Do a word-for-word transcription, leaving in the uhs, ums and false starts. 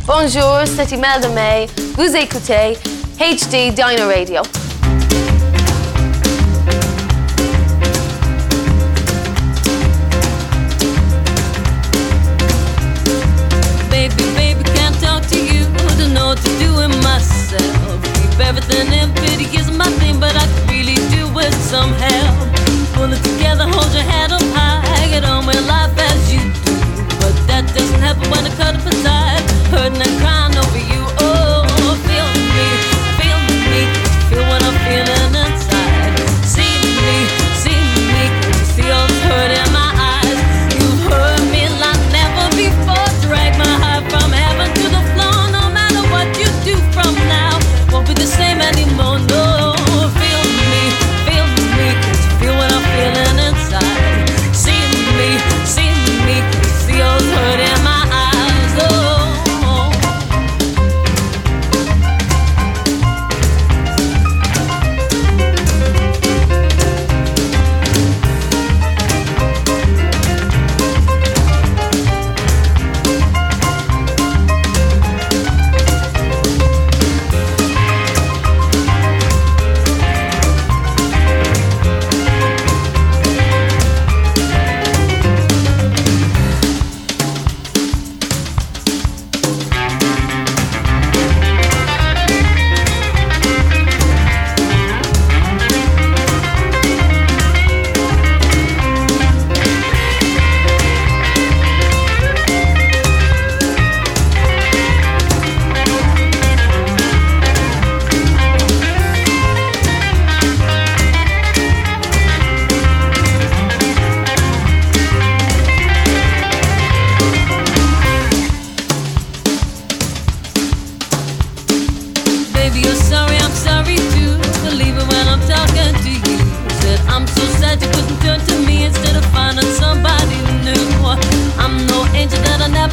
Bonjour, c'est Imelda May. Vous écoutez H D Dino Radio. Baby, baby, can't talk to you. Don't know what to do with myself. Keep everything in pity is my thing, but I could really do with some help. Pull it together, hold your head up high, get on with life as you do. But that doesn't happen when I cut up aside, hurting and crying over you. Oh, feel me, feel me, feel what I'm feeling inside. See me, see me, feel the hurt in my eyes. You hurt me like never before. Drag my heart from heaven to the floor. No matter what you do from now, won't be the same anymore. No, feel me, feel me, feel what I'm feeling inside. See me, see me, feel the hurt in my eyes. Oh. Baby, you're sorry, I'm sorry too. Believe it when I'm talking to you. Said I'm so sad you couldn't turn to me instead of finding somebody new. I'm no angel that I never